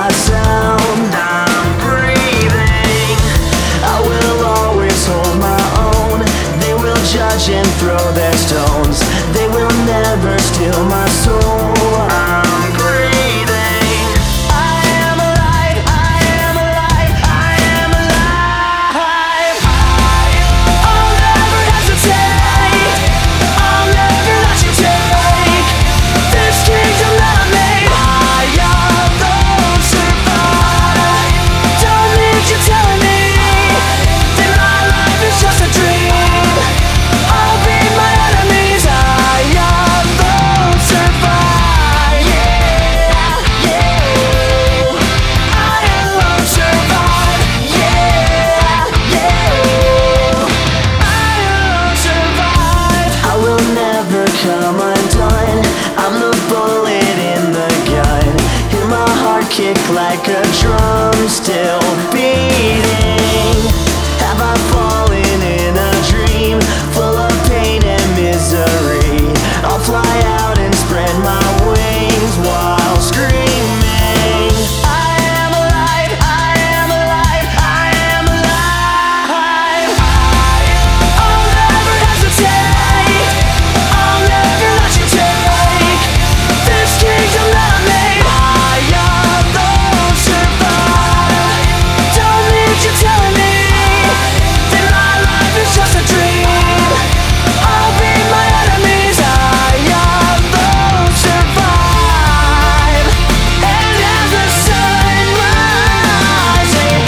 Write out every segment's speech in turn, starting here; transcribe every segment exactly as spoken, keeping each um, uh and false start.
my sound. I'm breathing. I will always hold my own. They will judge and throw their stones. They will never steal my soul. I'm breathing. I am alive. I am alive. I am alive. I'll never hesitate. I'll never let you take this kingdom that I made. I alone survive. Don't need you telling me that my life is just a dream. I'll be my enemies. I alone survive. Yeah, yeah. I alone survive. Yeah, yeah. I alone survive. I will never come undone. I'm the bullet in the gun. Hear my heart kick like a drum, still beating. Have I fallen in a dream full of pain and misery? I'll fly out and spread my wings while screaming. I am alive. I am alive. I am alive. I'll never hesitate. I'll never let you take this kingdom that I made. I alone survive. Don't need you telling me that my life is just a dream. I'll be my enemies. I alone survive. And as the sun rises,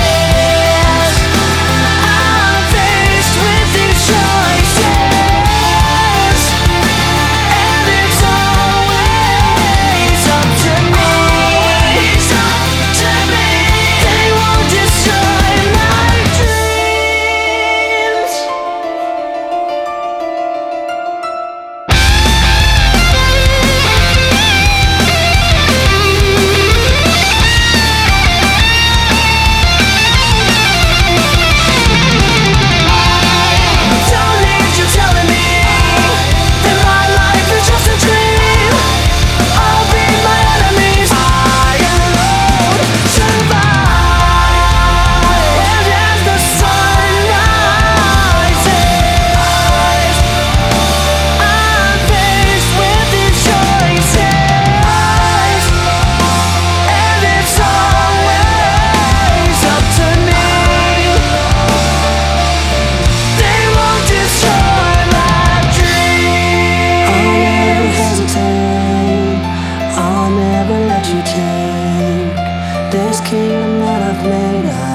I'm faced with these choices, and it's always up to me. They won't destroy my dreams. Don't need you telling me that my life is just a dream. I'll be my enemies. I alone survive. And as the sun rises, I'm faced with these choices, and it's always up to me. They won't destroy my dreams. I'll never hesitate. I'll never let you take this kingdom that I've made.